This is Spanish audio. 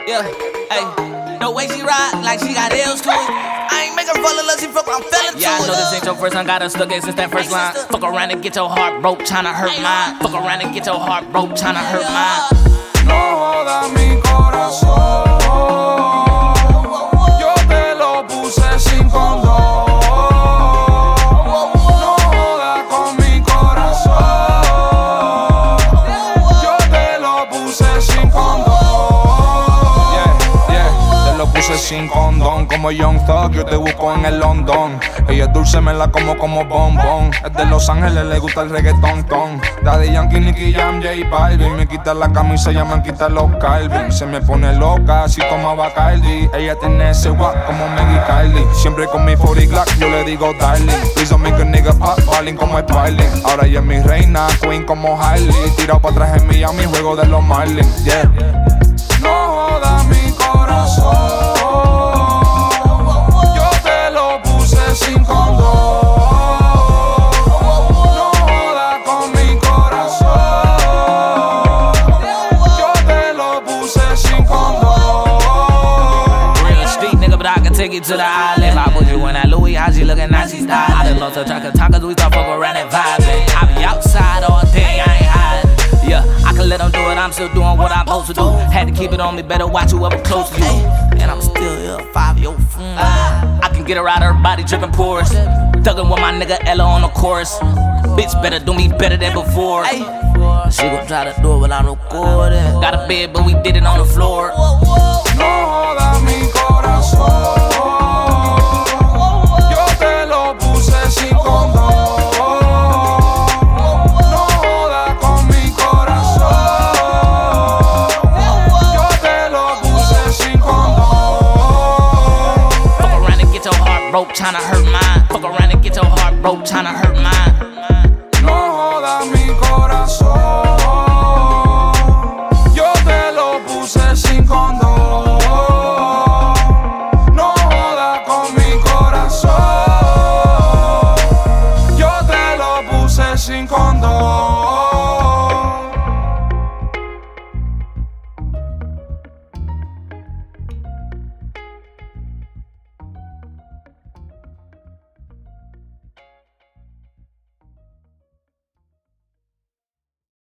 Yeah, ayy. The way she ride, like she got L's to it. I ain't make her fall in love, she fuck, I'm feeling Yeah, to I know this ain't your first time, got her stuck since that first line. Fuck around and get your heart broke, tryna hurt mine. Fuck around and get your heart broke, tryna hurt mine. No joda mi corazón, yo te lo puse sin condón. No joda con mi corazón, yo te lo puse sin condón. Te lo puse sin condón, como Young Thug, yo te busco en el London. Ella es dulce, me la como bombón. Es de Los Ángeles, le gusta el reggaetón, ton. Daddy Yankee, Nicky Jam, J Balvin. Me quita la camisa, ya me quita los Calvin. Se me pone loca, si toma Bacardi. Ella tiene ese guap como Maggie Kylie. Siempre con mi 40 Glock, yo le digo darling. Please don't make a nigga pop, balling como Sparling. Ahora ella es mi reina, queen como Harley. Tirado pa' atrás en Miami, juego de los Marlins, yeah. No joda mi corazón, yo te lo puse sin condón. No joda con mi corazón, yo te lo puse sin condón. Real street nigga, but I can take you to the island. I put you in that Louis, how she looking, now she styling. I done lost her track of time, cause we start fucking around and vibing. I be outside all day, I ain't hiding. Yeah, I can let them do it, I'm still doing what I'm supposed to do. Had to keep it on me, better watch whoever close to you. And I'm still here, 5-year I can get her out her body dripping pores. Thuggin' with my nigga Ella on the chorus. Bitch better do me better than before. She gon' try to do it without recording. Got a bed, but we did it on the floor. No joda mi corazón, yo te lo puse sin condón. No joda con mi corazón, yo te lo puse sin condón. Fuck around and get your heart broke, tryna hurt mine. Fuck around and get your heart broke, tryna hurt mine. No joda mi corazón, yo te lo puse sin condón. No joda con mi corazón.